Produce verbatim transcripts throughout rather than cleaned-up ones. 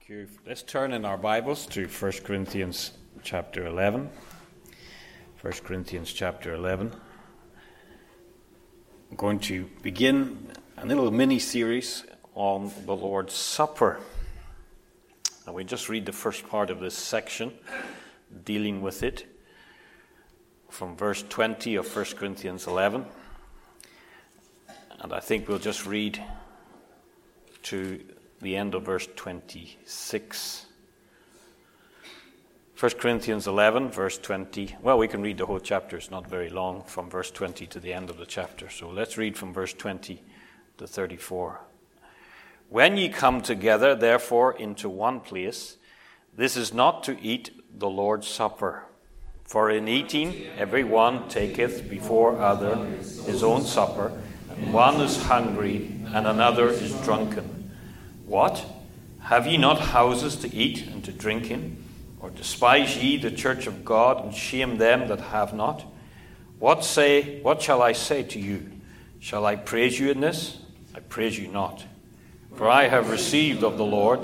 Thank you. Let's turn in our Bibles to First Corinthians chapter eleven. First Corinthians chapter eleven. I'm going to begin a little mini-series on the Lord's Supper. And we just read the first part of this section, dealing with it, from verse twenty of First Corinthians eleven. And I think we'll just read to the end of verse twenty-six. First Corinthians eleven, verse twenty. Well, we can read the whole chapter. It's not very long, from verse twenty to the end of the chapter. So let's read from verse twenty to thirty-four. When ye come together, therefore, into one place, this is not to eat the Lord's Supper. For in eating, every one taketh before other his own supper, and one is hungry, and another is drunken. What? Have ye not houses to eat and to drink in? Or despise ye the church of God, and shame them that have not? What say? What shall I say to you? Shall I praise you in this? I praise you not. For I have received of the Lord,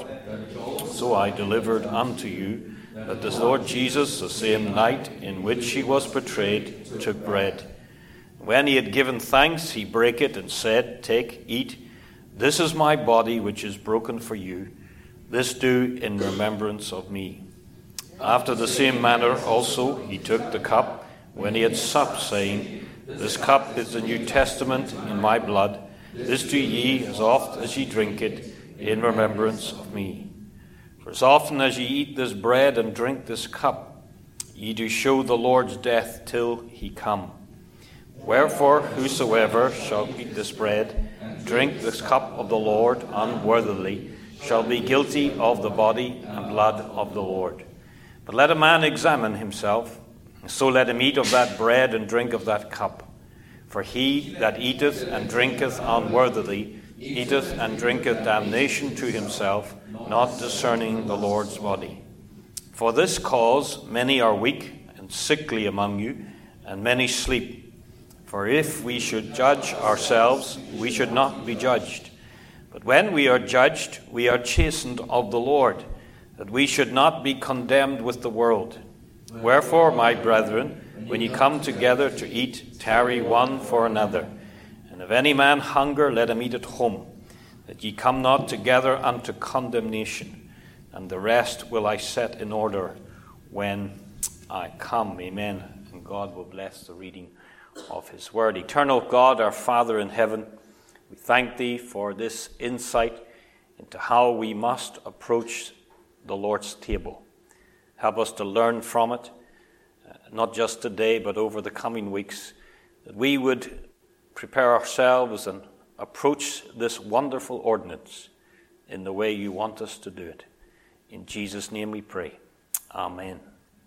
so I delivered unto you, that the Lord Jesus, the same night in which he was betrayed, took bread. When he had given thanks, he brake it, and said, Take, eat. This is my body, which is broken for you. This do in remembrance of me. After the same manner also he took the cup, when he had supped, saying, This cup is the New Testament in my blood. This do ye, as oft as ye drink it, in remembrance of me. For as often as ye eat this bread and drink this cup, ye do show the Lord's death till he come. Wherefore, whosoever shall eat this bread, drink this cup of the Lord unworthily, shall be guilty of the body and blood of the Lord. But let a man examine himself, and so let him eat of that bread and drink of that cup. For he that eateth and drinketh unworthily eateth and drinketh damnation to himself, not discerning the Lord's body. For this cause many are weak and sickly among you, and many sleep. For if we should judge ourselves, we should not be judged. But when we are judged, we are chastened of the Lord, that we should not be condemned with the world. Wherefore, my brethren, when ye come together to eat, tarry one for another. And if any man hunger, let him eat at home, that ye come not together unto condemnation. And the rest will I set in order when I come. Amen. And God will bless the reading of his word. Eternal God, our Father in heaven, we thank thee for this insight into how we must approach the Lord's table. Help us to learn from it, uh, not just today, but over the coming weeks, that we would prepare ourselves and approach this wonderful ordinance in the way you want us to do it. In Jesus' name we pray. Amen.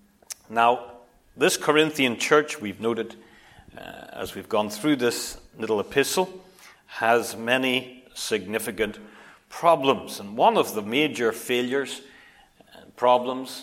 Now, this Corinthian church, we've noted, Uh, as we've gone through this little epistle, has many significant problems. And one of the major failures and problems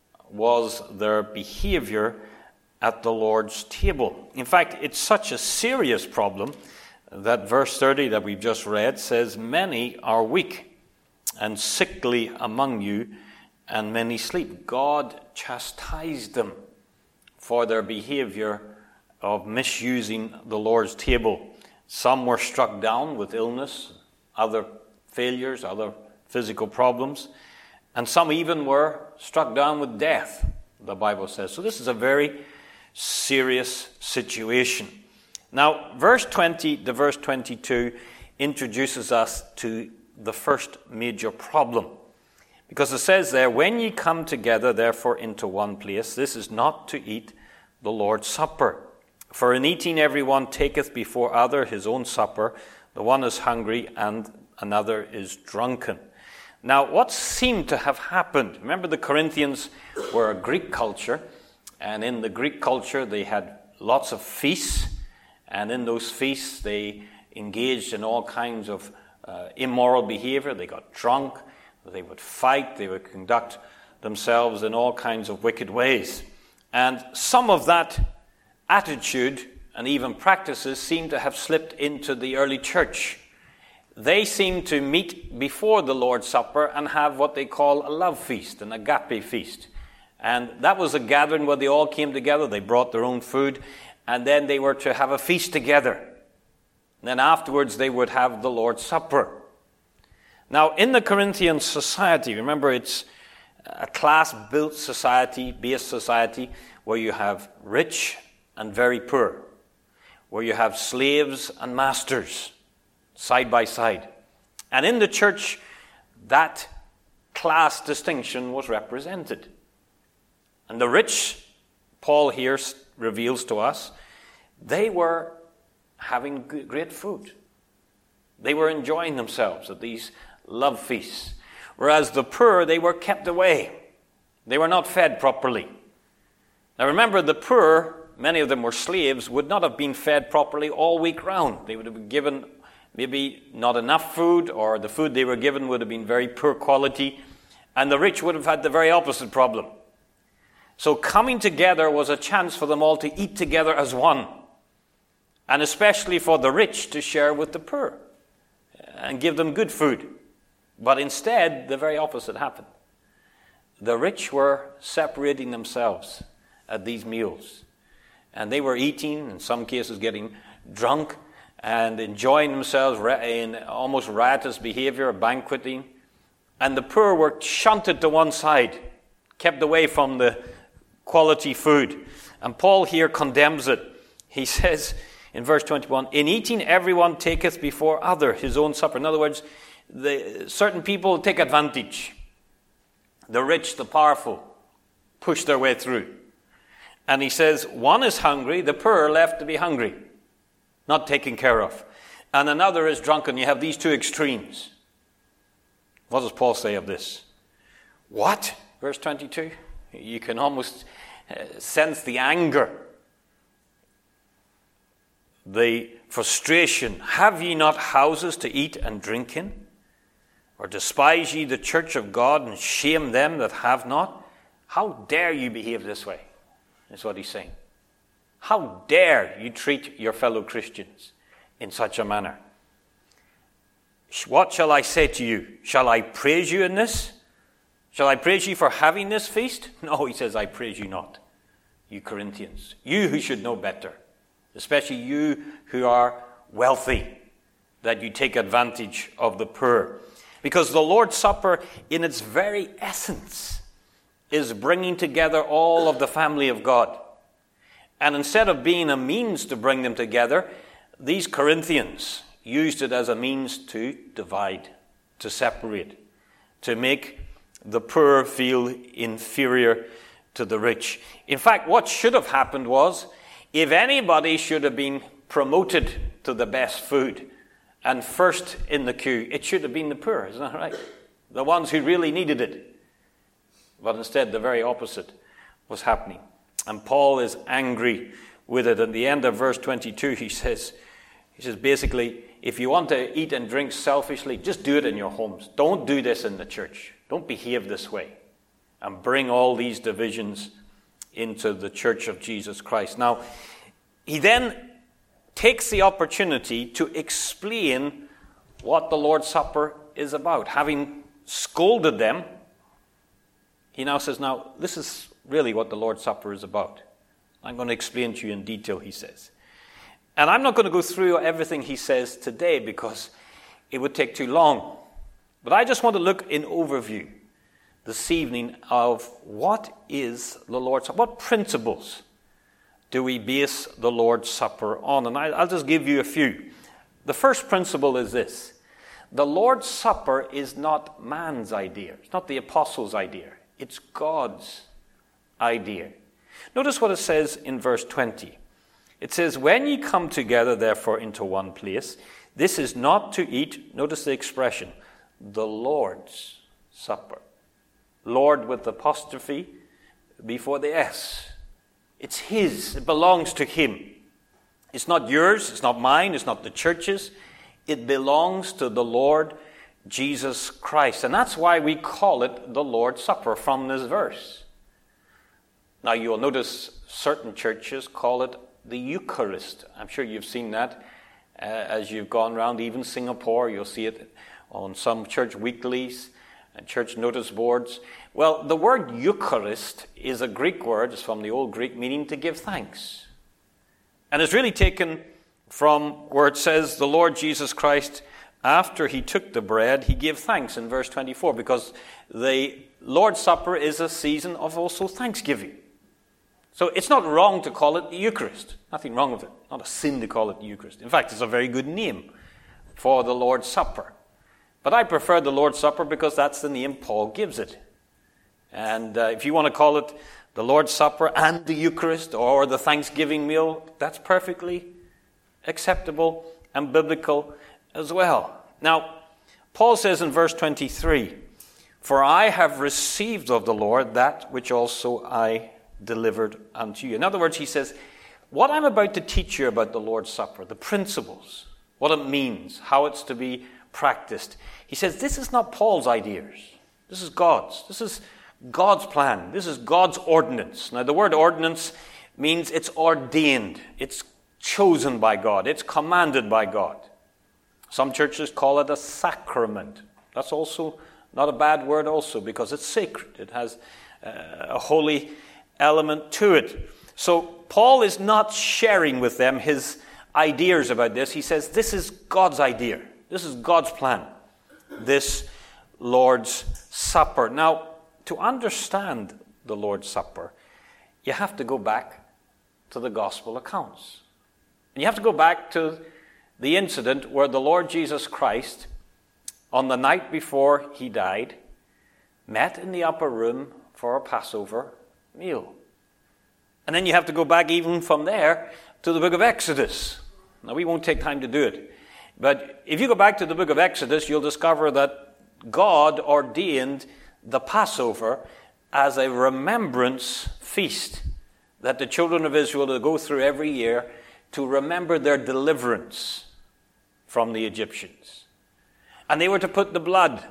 was their behavior at the Lord's table. In fact, it's such a serious problem that verse thirty that we've just read says, Many are weak and sickly among you, and many sleep. God chastised them for their behavior of misusing the Lord's table. Some were struck down with illness, other failures, other physical problems, and some even were struck down with death, the Bible says. So this is a very serious situation. Now, verse twenty to verse twenty-two introduces us to the first major problem. Because it says there, When ye come together, therefore, into one place, this is not to eat the Lord's Supper. For in eating every one taketh before other his own supper, the one is hungry and another is drunken. Now, what seemed to have happened, remember the Corinthians were a Greek culture, and in the Greek culture they had lots of feasts, and in those feasts they engaged in all kinds of uh, immoral behavior. They got drunk, they would fight, they would conduct themselves in all kinds of wicked ways. And some of that attitude and even practices seem to have slipped into the early church. they seem to meet before the Lord's Supper and have what they call a love feast, an agape feast. And that was a gathering where they all came together. They brought their own food, and then they were to have a feast together. And then afterwards they would have the Lord's Supper. Now, in the Corinthian society, remember it's a class-built society, based society, where you have rich and very poor, where you have slaves and masters side by side. And in the church, that class distinction was represented. And the rich, Paul here reveals to us, they were having great food. They were enjoying themselves at these love feasts. Whereas the poor, they were kept away. They were not fed properly. Now remember, the poor, many of them were slaves, would not have been fed properly all week round. They would have been given maybe not enough food, or the food they were given would have been very poor quality, and the rich would have had the very opposite problem. So coming together was a chance for them all to eat together as one, and especially for the rich to share with the poor and give them good food. But instead, the very opposite happened. The rich were separating themselves at these meals, and they were eating, in some cases getting drunk, and enjoying themselves in almost riotous behavior, banqueting. And the poor were shunted to one side, kept away from the quality food. And Paul here condemns it. He says in verse twenty-one, "In eating everyone taketh before other his own supper." In other words, the, certain people take advantage. The rich, the powerful, push their way through. And he says, one is hungry, the poor are left to be hungry, not taken care of. And another is drunken. You have these two extremes. What does Paul say of this? What? Verse twenty-two. You can almost uh, sense the anger, the frustration. "Have ye not houses to eat and drink in? Or despise ye the church of God and shame them that have not? How dare you behave this way?" That's what he's saying. How dare you treat your fellow Christians in such a manner? "What shall I say to you? Shall I praise you in this? Shall I praise you for having this feast? No," he says, "I praise you not, you Corinthians. You who should know better, especially you who are wealthy, that you take advantage of the poor." Because the Lord's Supper, in its very essence, is bringing together all of the family of God. And instead of being a means to bring them together, these Corinthians used it as a means to divide, to separate, to make the poor feel inferior to the rich. In fact, what should have happened was, if anybody should have been promoted to the best food and first in the queue, it should have been the poor, isn't that right? The ones who really needed it. But instead, the very opposite was happening. And Paul is angry with it. At the end of verse twenty-two, he says, he says basically, if you want to eat and drink selfishly, just do it in your homes. Don't do this in the church. Don't behave this way and bring all these divisions into the church of Jesus Christ. Now, he then takes the opportunity to explain what the Lord's Supper is about. Having scolded them, he now says, now, this is really what the Lord's Supper is about. I'm going to explain to you in detail, he says. And I'm not going to go through everything he says today because it would take too long. But I just want to look in overview this evening of what is the Lord's Supper. What principles do we base the Lord's Supper on? And I'll just give you a few. The first principle is this. The Lord's Supper is not man's idea. It's not the apostles' idea. It's God's idea. Notice what it says in verse twenty. It says, "When ye come together, therefore, into one place, this is not to eat," notice the expression, "the Lord's Supper." Lord with apostrophe before the S. It's his. It belongs to him. It's not yours. It's not mine. It's not the church's. It belongs to the Lord Jesus Christ. And that's why we call it the Lord's Supper from this verse. Now you'll notice certain churches call it the Eucharist. I'm sure you've seen that. uh, as you've gone around, even Singapore. You'll see it on some church weeklies and church notice boards. Well, the word Eucharist is a Greek word. It's from the Old Greek, meaning to give thanks. And it's really taken from where it says the Lord Jesus Christ, after he took the bread, he gave thanks in verse twenty-four, because the Lord's Supper is a season of also thanksgiving. So it's not wrong to call it the Eucharist. Nothing wrong with it. Not a sin to call it the Eucharist. In fact, it's a very good name for the Lord's Supper. But I prefer the Lord's Supper because that's the name Paul gives it. And uh, if you want to call it the Lord's Supper and the Eucharist or the Thanksgiving meal, that's perfectly acceptable and biblical as well. Now, Paul says in verse twenty-three, "For I have received of the Lord that which also I delivered unto you." In other words, he says, what I'm about to teach you about the Lord's Supper, the principles, what it means, how it's to be practiced. He says, this is not Paul's ideas. This is God's. This is God's plan. This is God's ordinance. Now, the word ordinance means it's ordained. It's chosen by God. It's commanded by God. Some churches call it a sacrament. That's also not a bad word also, because it's sacred. It has uh, a holy element to it. So Paul is not sharing with them his ideas about this. He says this is God's idea. This is God's plan. This Lord's Supper. Now, to understand the Lord's Supper, you have to go back to the gospel accounts. And you have to go back to the incident where the Lord Jesus Christ, on the night before he died, met in the upper room for a Passover meal. And then you have to go back even from there to the book of Exodus. Now, we won't take time to do it. But if you go back to the book of Exodus, you'll discover that God ordained the Passover as a remembrance feast that the children of Israel will go through every year to remember their deliverance from the Egyptians. And they were to put the blood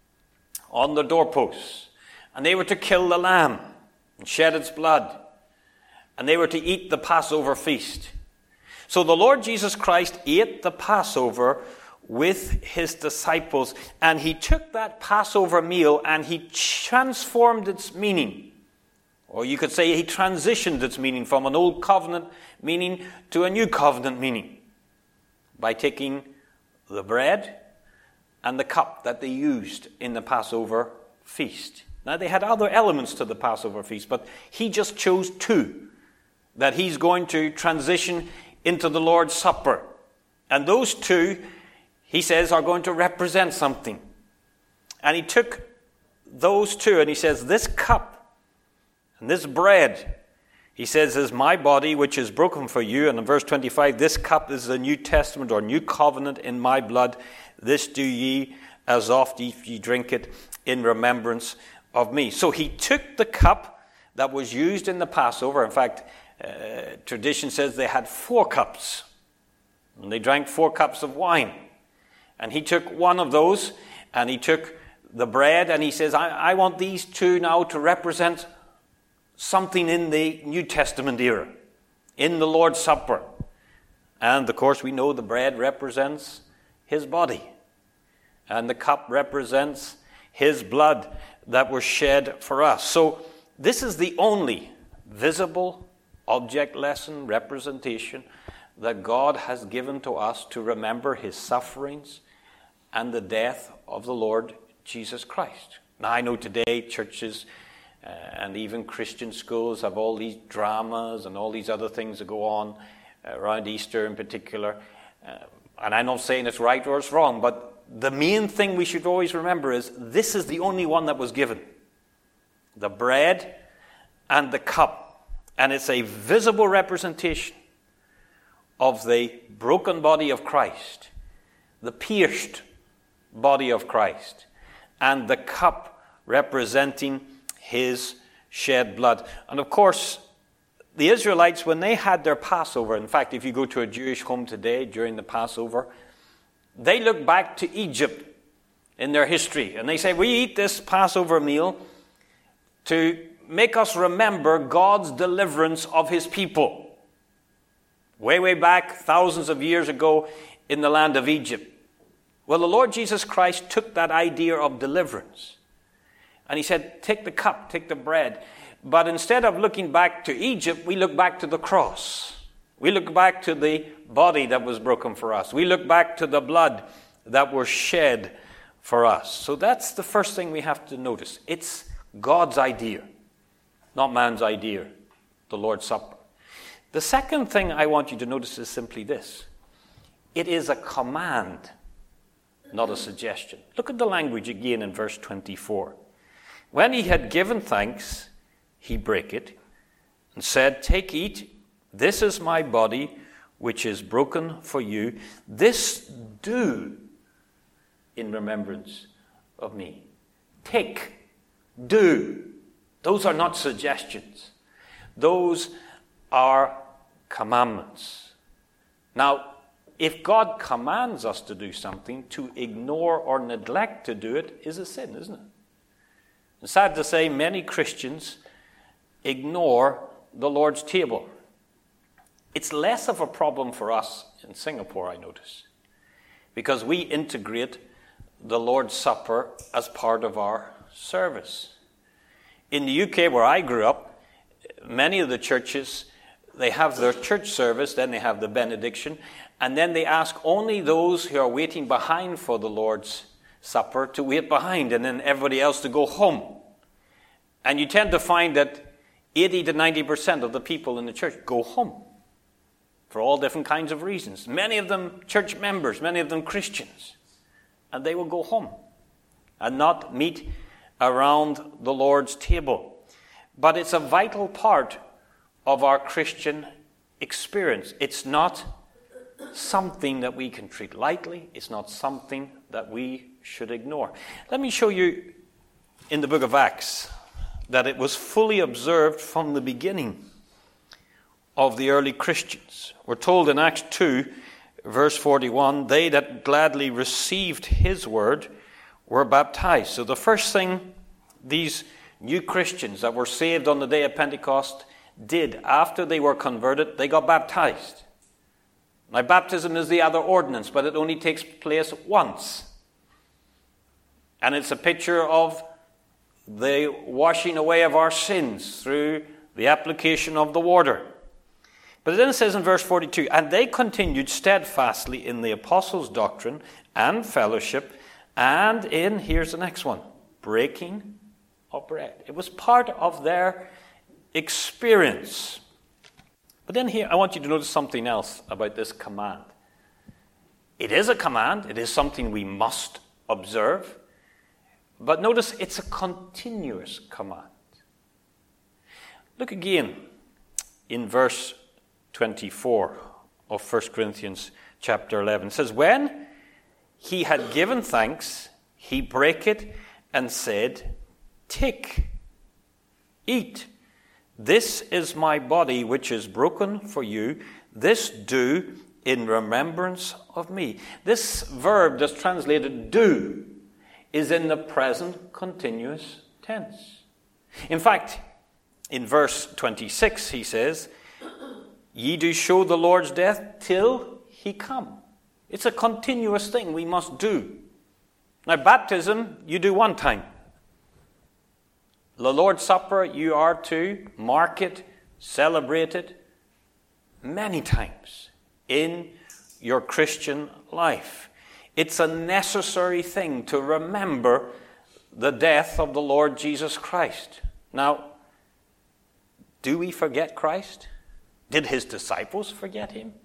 on the doorposts. And they were to kill the lamb and shed its blood. And they were to eat the Passover feast. So the Lord Jesus Christ ate the Passover with his disciples. And he took that Passover meal and he transformed its meaning. Or you could say he transitioned its meaning from an old covenant meaning to a new covenant meaning. By taking the bread and the cup that they used in the Passover feast. Now they had other elements to the Passover feast, but he just chose two that he's going to transition into the Lord's Supper. And those two, he says, are going to represent something. And he took those two and he says, this cup and this bread, he says, is my body which is broken for you. And in verse twenty-five, this cup is the New Testament or New Covenant in my blood. This do ye as oft as ye drink it in remembrance of me. So he took the cup that was used in the Passover. In fact, uh, tradition says they had four cups. And they drank four cups of wine. And he took one of those and he took the bread and he says, I, I want these two now to represent something in the New Testament era, in the Lord's Supper. And of course we know the bread represents his body. And the cup represents his blood that was shed for us. So this is the only visible object lesson representation that God has given to us to remember his sufferings and the death of the Lord Jesus Christ. Now I know today churches uh, and even Christian schools have all these dramas and all these other things that go on uh, around Easter in particular. Uh, and I'm not saying it's right or it's wrong, but the main thing we should always remember is this is the only one that was given. The bread and the cup. And it's a visible representation of the broken body of Christ, the pierced body of Christ, and the cup representing his shed blood. And of course, the Israelites, when they had their Passover, in fact, if you go to a Jewish home today during the Passover, they look back to Egypt in their history, and they say, we eat this Passover meal to make us remember God's deliverance of his people. Way, way back, thousands of years ago, in the land of Egypt. Well, the Lord Jesus Christ took that idea of deliverance. And he said, take the cup, take the bread. But instead of looking back to Egypt, we look back to the cross. We look back to the body that was broken for us. We look back to the blood that was shed for us. So that's the first thing we have to notice. It's God's idea, not man's idea, the Lord's Supper. The second thing I want you to notice is simply this. It is a command, not a suggestion. Look at the language again in verse twenty-four. When he had given thanks, he brake it and said, take, eat, this is my body, which is broken for you. This do in remembrance of me. Take, do. Those are not suggestions. Those are commandments. Now, if God commands us to do something, to ignore or neglect to do it is a sin, isn't it? It's sad to say many Christians ignore the Lord's table. It's less of a problem for us in Singapore, I notice, because we integrate the Lord's Supper as part of our service. In the U K, where I grew up, many of the churches, they have their church service, then they have the benediction, and then they ask only those who are waiting behind for the Lord's Supper to wait behind, and then everybody else to go home. And you tend to find that eighty to ninety percent of the people in the church go home for all different kinds of reasons. Many of them church members, many of them Christians. And they will go home and not meet around the Lord's table. But it's a vital part of our Christian experience. It's not something that we can treat lightly. It's not something that we should ignore. Let me show you in the book of Acts that it was fully observed from the beginning of the early Christians. We're told in Acts two, verse forty-one, they that gladly received his word were baptized. So the first thing these new Christians that were saved on the day of Pentecost did after they were converted, they got baptized. Now, baptism is the other ordinance, but it only takes place once. And it's a picture of the washing away of our sins through the application of the water. But then it says in verse forty-two, and they continued steadfastly in the apostles' doctrine and fellowship, and in, here's the next one, breaking of bread. It was part of their experience. But then here, I want you to notice something else about this command. It is a command. It is something we must observe. But notice it's a continuous command. Look again in verse twenty-four of First Corinthians chapter eleven. It says, when he had given thanks, he brake it and said, take, eat. This is my body which is broken for you. This do in remembrance of me. This verb that's translated do is in the present continuous tense. In fact, in verse twenty-six he says, ye do show the Lord's death till he come. It's a continuous thing we must do. Now, baptism, you do one time. The Lord's Supper, you are to mark it, celebrate it many times in your Christian life. It's a necessary thing to remember the death of the Lord Jesus Christ. Now, do we forget Christ? Did his disciples forget him?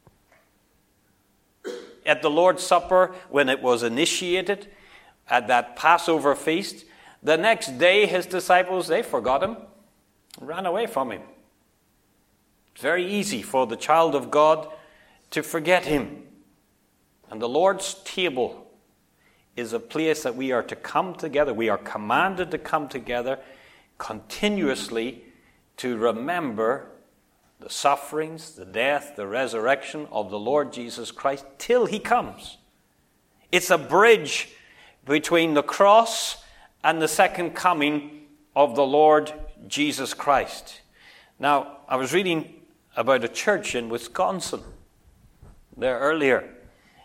At the Lord's Supper, when it was initiated, at that Passover feast, the next day his disciples, they forgot him, ran away from him. It's very easy for the child of God to forget him. And the Lord's table is a place that we are to come together. We are commanded to come together continuously to remember the sufferings, the death, the resurrection of the Lord Jesus Christ till he comes. It's a bridge between the cross and the second coming of the Lord Jesus Christ. Now, I was reading about a church in Wisconsin there earlier,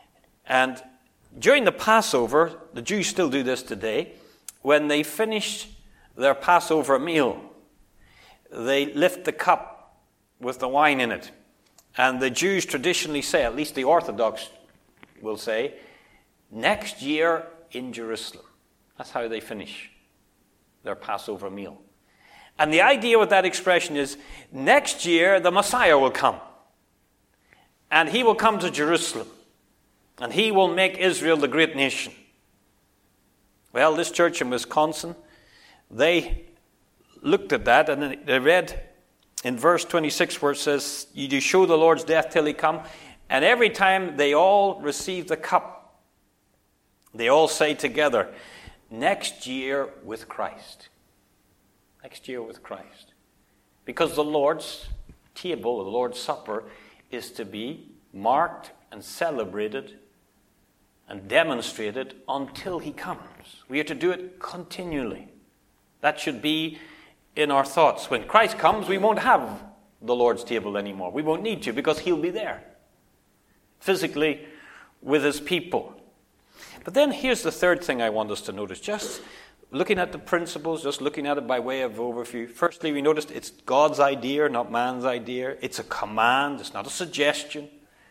And during the Passover, the Jews still do this today, when they finish their Passover meal, they lift the cup with the wine in it. And the Jews traditionally say, at least the Orthodox will say, next year in Jerusalem. That's how they finish their Passover meal. And the idea with that expression is, next year the Messiah will come. And he will come to Jerusalem. And he will make Israel the great nation. Well, this church in Wisconsin, they looked at that and they read in verse twenty-six where it says, you do show the Lord's death till he come. And every time they all receive the cup, they all say together, next year with Christ. Next year with Christ. Because the Lord's table, the Lord's Supper, is to be marked and celebrated and demonstrated until he comes. We are to do it continually. That should be in our thoughts. When Christ comes, we won't have the Lord's table anymore. We won't need to, because he'll be there, physically with his people. But then here's the third thing I want us to notice. Just looking at the principles, just looking at it by way of overview. Firstly, we noticed it's God's idea, not man's idea. It's a command. It's not a suggestion.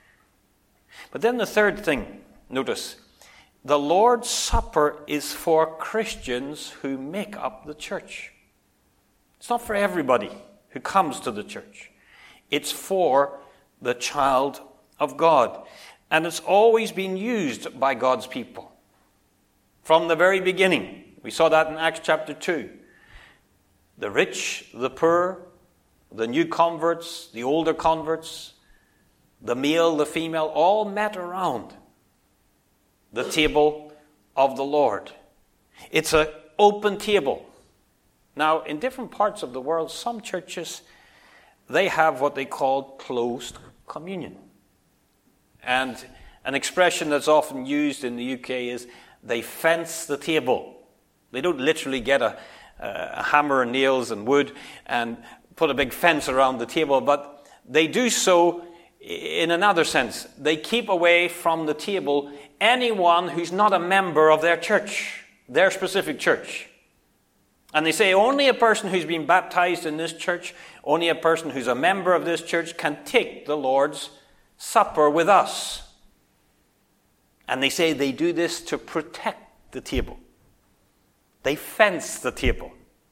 But then the third thing, notice, the Lord's Supper is for Christians who make up the church. It's not for everybody who comes to the church. It's for the child of God. And it's always been used by God's people. From the very beginning. We saw that in Acts chapter two. The rich, the poor, the new converts, the older converts, the male, the female, all met around the table of the Lord. It's an open table. Now, in different parts of the world, some churches, they have what they call closed communion. And an expression that's often used in the U K is they fence the table. They don't literally get a, a hammer and nails and wood and put a big fence around the table, but they do so in another sense. They keep away from the table anyone who's not a member of their church, their specific church. And they say only a person who's been baptized in this church, only a person who's a member of this church can take the Lord's Supper with us. And they say they do this to protect the table. They fence the table.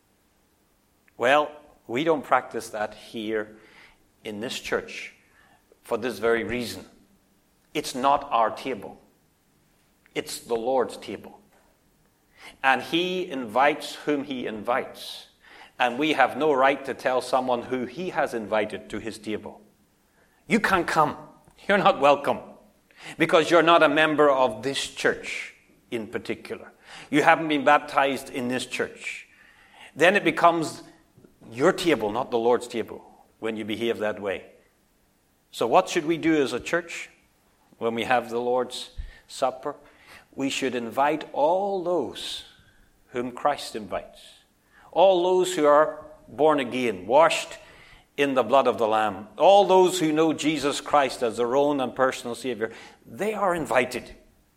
Well, we don't practice that here in this church for this very reason. It's not our table. It's the Lord's table. And he invites whom he invites. And we have no right to tell someone who he has invited to his table, you can't come. You're not welcome. Because you're not a member of this church in particular. You haven't been baptized in this church. Then it becomes your table, not the Lord's table, when you behave that way. So what should we do as a church when we have the Lord's Supper? We should invite all those whom Christ invites. All those who are born again, washed in the blood of the Lamb. All those who know Jesus Christ as their own and personal Savior. They are invited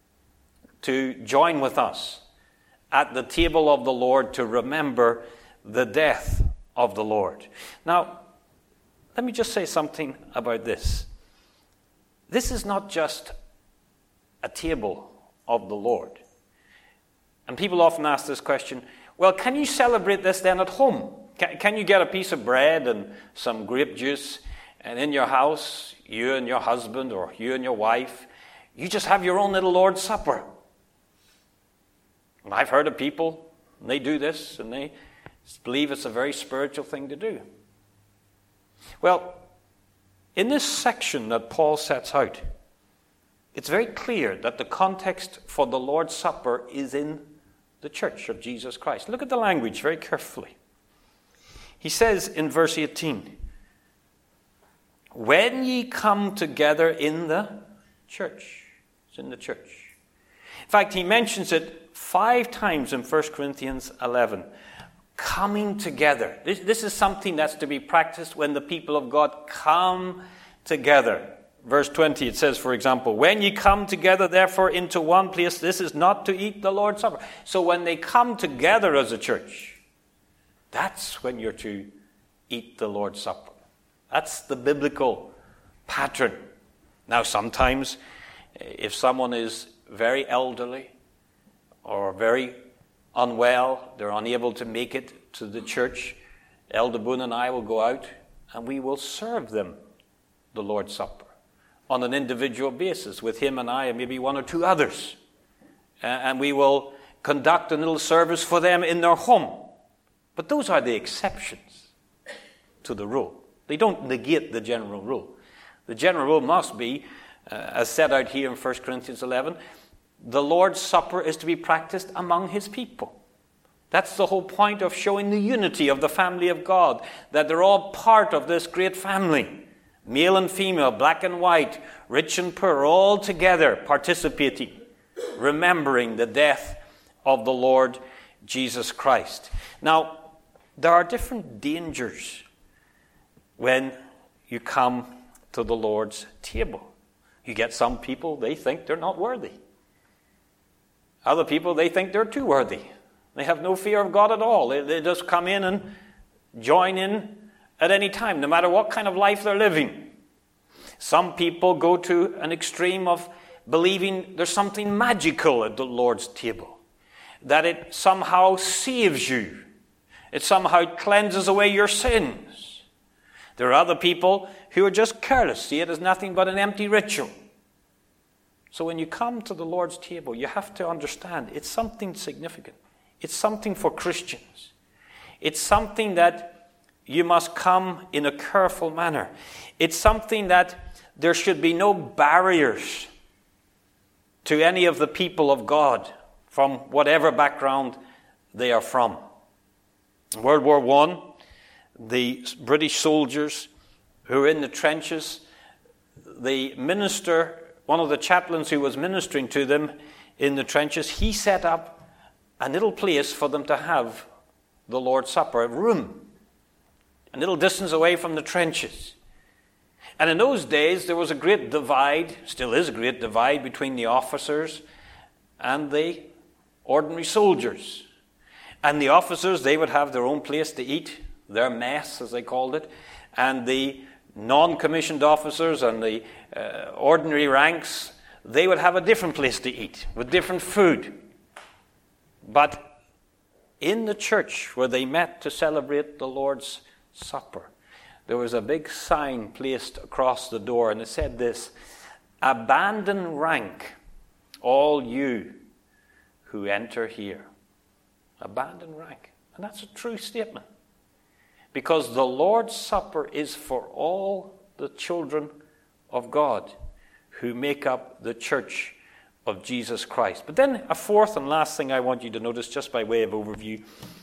to join with us at the table of the Lord to remember the death of the Lord. Now, let me just say something about this. This is not just a table of the Lord. And people often ask this question, well, can you celebrate this then at home? Can, can you get a piece of bread and some grape juice, and in your house, you and your husband or you and your wife, you just have your own little Lord's Supper? And I've heard of people, and they do this, and they believe it's a very spiritual thing to do. Well, in this section that Paul sets out, it's very clear that the context for the Lord's Supper is in the church of Jesus Christ. Look at the language very carefully. He says in verse eighteen, when ye come together in the church. It's in the church. In fact, he mentions it five times in First Corinthians eleven. Coming together. This, this is something that's to be practiced when the people of God come together. verse twenty, it says, for example, when ye come together, therefore, into one place, this is not to eat the Lord's Supper. So when they come together as a church, that's when you're to eat the Lord's Supper. That's the biblical pattern. Now, sometimes, if someone is very elderly or very unwell, they're unable to make it to the church, Elder Boone and I will go out and we will serve them the Lord's Supper on an individual basis with him and I and maybe one or two others. And we will conduct a little service for them in their home. But those are the exceptions to the rule. They don't negate the general rule. The general rule must be, uh, as set out here in First Corinthians eleven, the Lord's Supper is to be practiced among his people. That's the whole point of showing the unity of the family of God, that they're all part of this great family. Male and female, black and white, rich and poor, all together participating, remembering the death of the Lord Jesus Christ. Now, there are different dangers when you come to the Lord's table. You get some people, they think they're not worthy. Other people, they think they're too worthy. They have no fear of God at all. They, they just come in and join in at any time, no matter what kind of life they're living. Some people go to an extreme of believing there's something magical at the Lord's table, that it somehow saves you. It somehow cleanses away your sins. There are other people who are just careless, see it as nothing but an empty ritual. So when you come to the Lord's table, you have to understand it's something significant. It's something for Christians. It's something that you must come in a careful manner. It's something that there should be no barriers to any of the people of God from whatever background they are from. In World War One, the British soldiers who were in the trenches, the minister, one of the chaplains who was ministering to them in the trenches, he set up a little place for them to have the Lord's Supper, a room, a little distance away from the trenches. And in those days, there was a great divide, still is a great divide, between the officers and the ordinary soldiers. And the officers, they would have their own place to eat, their mess, as they called it. And the non-commissioned officers and the uh, ordinary ranks, they would have a different place to eat, with different food. But in the church where they met to celebrate the Lord's Supper, there was a big sign placed across the door, and it said this: "Abandon rank, all you who enter here." Abandon rank. And that's a true statement. Because the Lord's Supper is for all the children of God who make up the church of Jesus Christ. But then a fourth and last thing I want you to notice, just by way of overview,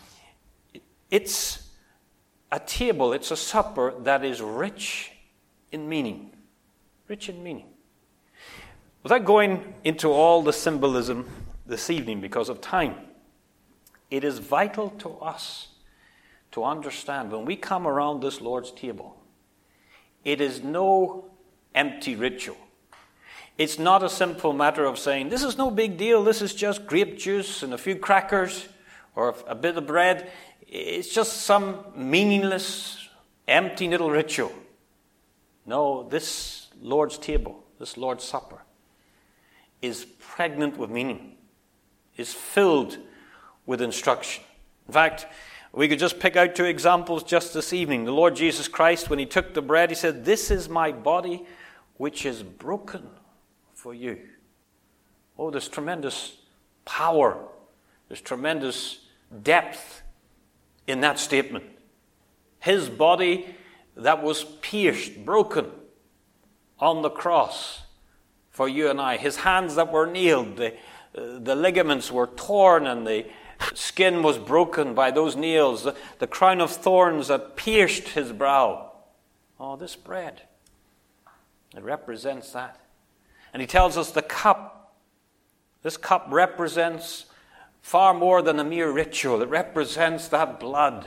it's a table, it's a supper that is rich in meaning. Rich in meaning. Without going into all the symbolism this evening because of time, it is vital to us to understand when we come around this Lord's table, it is no empty ritual. It's not a simple matter of saying, this is no big deal, this is just grape juice and a few crackers or a bit of bread. It's just some meaningless, empty little ritual. No, this Lord's table, this Lord's Supper, is pregnant with meaning, is filled with instruction. In fact, we could just pick out two examples just this evening. The Lord Jesus Christ, when he took the bread, he said, "This is my body which is broken for you." Oh, there's tremendous power. There's tremendous depth in that statement. His body that was pierced, broken on the cross for you and I. His hands that were nailed, the, uh, the ligaments were torn and the skin was broken by those nails, the, the crown of thorns that pierced his brow. Oh, this bread, it represents that. And he tells us the cup, this cup represents far more than a mere ritual. It represents that blood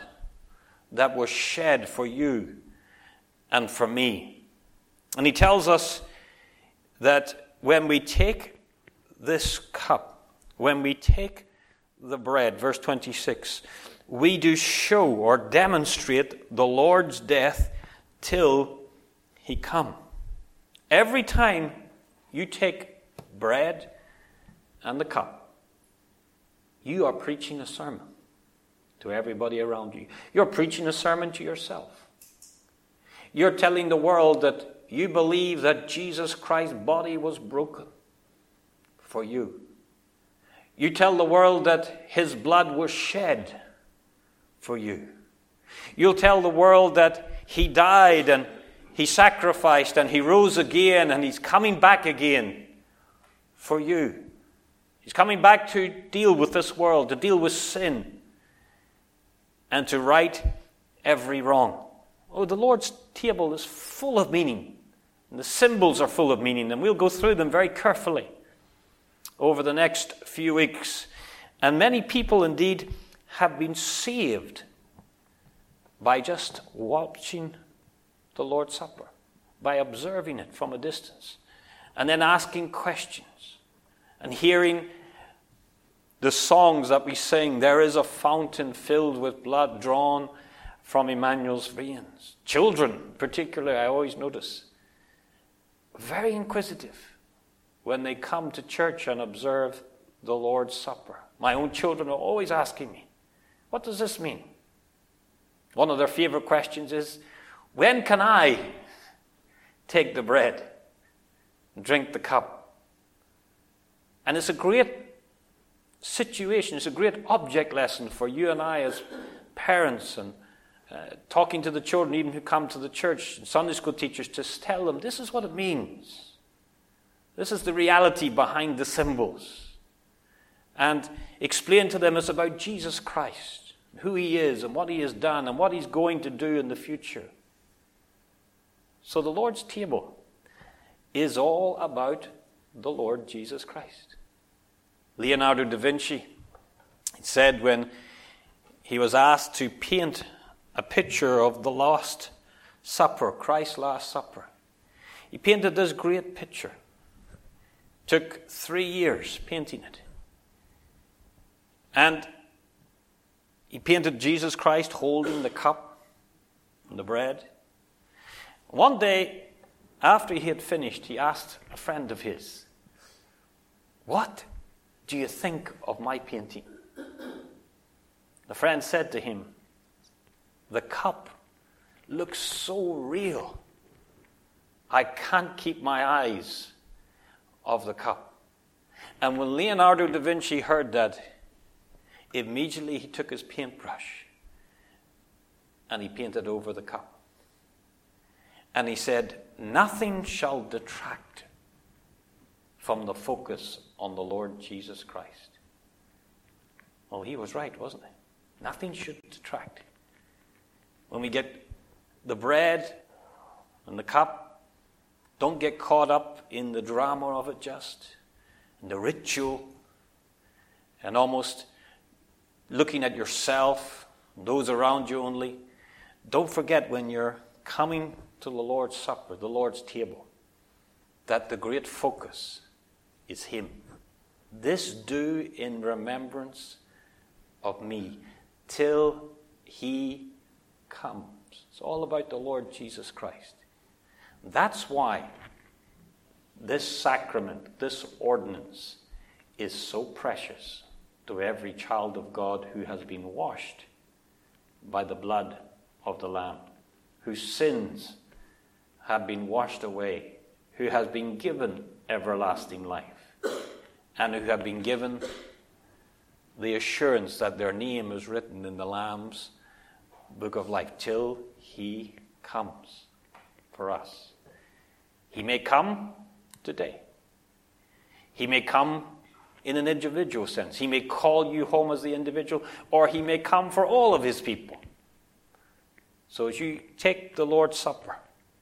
that was shed for you and for me. And he tells us that when we take this cup, when we take the bread, verse twenty-six, we do show or demonstrate the Lord's death till he come. Every time you take bread and the cup, you are preaching a sermon to everybody around you. You're preaching a sermon to yourself. You're telling the world that you believe that Jesus Christ's body was broken for you. You tell the world that his blood was shed for you. You'll tell the world that he died and he sacrificed and he rose again and he's coming back again for you. He's coming back to deal with this world, to deal with sin, and to right every wrong. Oh, the Lord's table is full of meaning. And the symbols are full of meaning, and we'll go through them very carefully over the next few weeks. And many people indeed have been saved by just watching the Lord's Supper, by observing it from a distance, and then asking questions, and hearing the songs that we sing. There is a fountain filled with blood drawn from Emmanuel's veins. Children, particularly, I always notice, very inquisitive when they come to church and observe the Lord's Supper. My own children are always asking me, what does this mean? One of their favorite questions is, when can I take the bread and drink the cup? And it's a great situation, it's a great object lesson for you and I as parents, and uh, talking to the children, even who come to the church, and Sunday school teachers, to tell them this is what it means. This is the reality behind the symbols. And explain to them it's about Jesus Christ, who he is and what he has done and what he's going to do in the future. So the Lord's table is all about the Lord Jesus Christ. Leonardo da Vinci said when he was asked to paint a picture of the Last Supper, Christ's Last Supper, he painted this great picture. Took three years painting it. And he painted Jesus Christ holding the cup and the bread. One day, after he had finished, he asked a friend of his, "What do you think of my painting?" The friend said to him, "The cup looks so real. I can't keep my eyes off the cup." And when Leonardo da Vinci heard that, immediately he took his paintbrush and he painted over the cup. And he said, "Nothing shall detract from the focus on the Lord Jesus Christ." Well, he was right, wasn't he? Nothing should detract. When we get the bread and the cup, don't get caught up in the drama of it just, and the ritual, and almost looking at yourself, those around you only. Don't forget when you're coming to the Lord's Supper, the Lord's table, that the great focus is him. This do in remembrance of me till he comes. It's all about the Lord Jesus Christ. That's why this sacrament, this ordinance, is so precious to every child of God who has been washed by the blood of the Lamb, whose sins have been washed away, who has been given everlasting life, and who have been given the assurance that their name is written in the Lamb's book of life till he comes for us. He may come today. He may come in an individual sense. He may call you home as the individual, or he may come for all of his people. So as you take the Lord's Supper,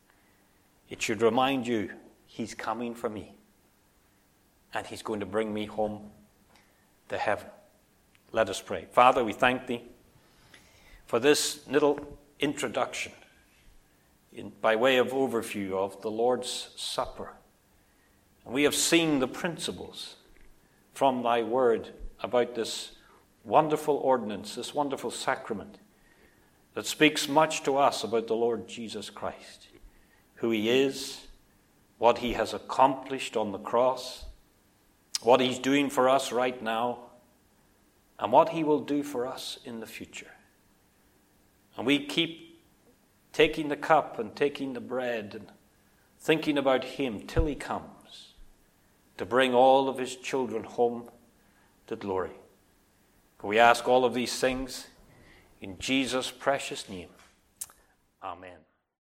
it should remind you, he's coming for me. And he's going to bring me home to heaven. Let us pray. Father, we thank thee for this little introduction in, by way of overview of the Lord's Supper And we have seen the principles from thy word about this wonderful ordinance, this wonderful sacrament that speaks much to us about the Lord Jesus Christ, who he is, what he has accomplished on the cross, what he's doing for us right now, and what he will do for us in the future. And we keep taking the cup and taking the bread and thinking about him till he comes to bring all of his children home to glory. For we ask all of these things in Jesus' precious name. Amen.